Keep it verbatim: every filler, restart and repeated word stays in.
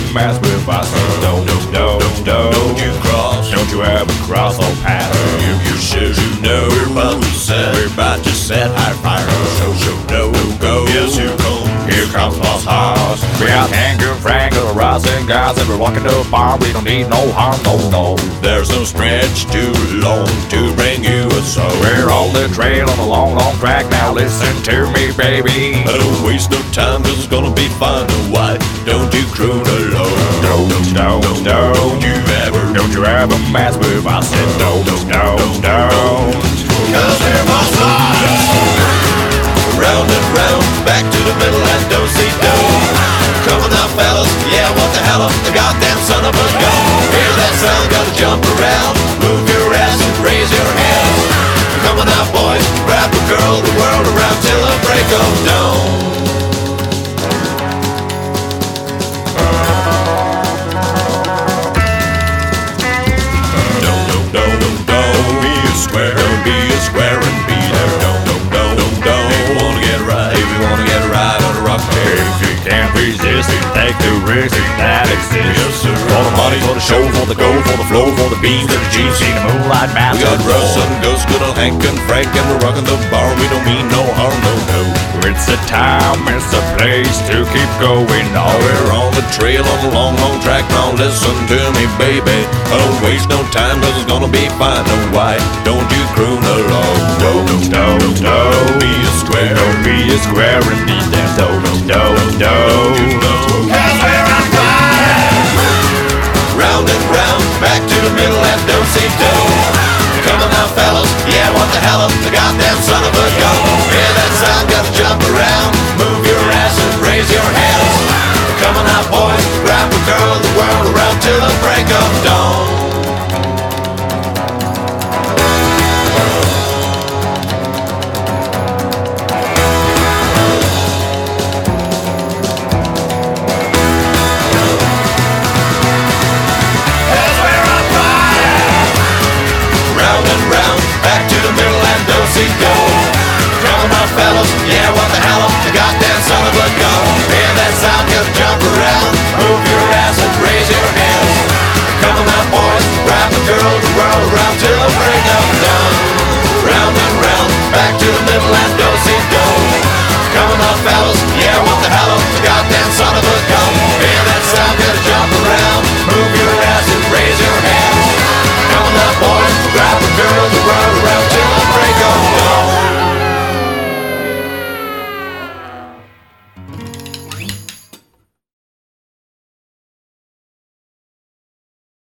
mess with us. Don't, don't, don't, don't you cross, don't you ever cross our path. You, you should, you know, we're about to set, we're about to set high fire. So, so, no, go, yes, here comes, here comes Boss Hoss. We got Angus, Frank, and rising guys, and we're walking the bar. We don't need no harm, no, no. There's no stretch too long to bring you a soul. We're on the trail on a long, long track. Now listen to me, baby. I don't waste no time, cause it's gonna be fun. Why don't you croon alone? Don't, don't, don't, don't you ever, don't you ever mess with us. And don't, don't, don't, cause we're Boss Hoss. Round and round, back to the middle and don't see do. Come on now, fellas, yeah, what the hell, the goddamn son of a gun. Hear that sound, gotta jump around, move your ass and raise your hands. Come on now, boys, grab a girl, the world around till the break of dawn. Don't, don't, don't, don't, don't be a square, don't be a square and be there. Don't, don't, don't, don't, don't. If you wanna get right, if you wanna get right on a rock there. If you can't resist it, take the risk that exists. Yes, sir. For the money, for the show, for the gold, for the flow, for the beans, for the jeans, see the moonlight mountain. We got Russ and Gus, good old Hank and Frank, and we're rocking the bar. We don't mean no harm, no, no. It's a time, it's a place to keep going on. We're on the trail on the long, long track. Now listen to me, baby. I don't waste no time, cause it's gonna be fine. No, why don't you croon along? Don't, don't, don't, don't be a square, don't be a square and be there. Don't, don't, don't, don't, cause we're on fire. Round and round, back to the middle and don't see do. Come on now, fellas, yeah, what the hell, the goddamn son of a gun. Hear that sound, gotta jump around, move your ass and raise your hands. Come on now, boys, grab a girl, the world around till the break of dawn.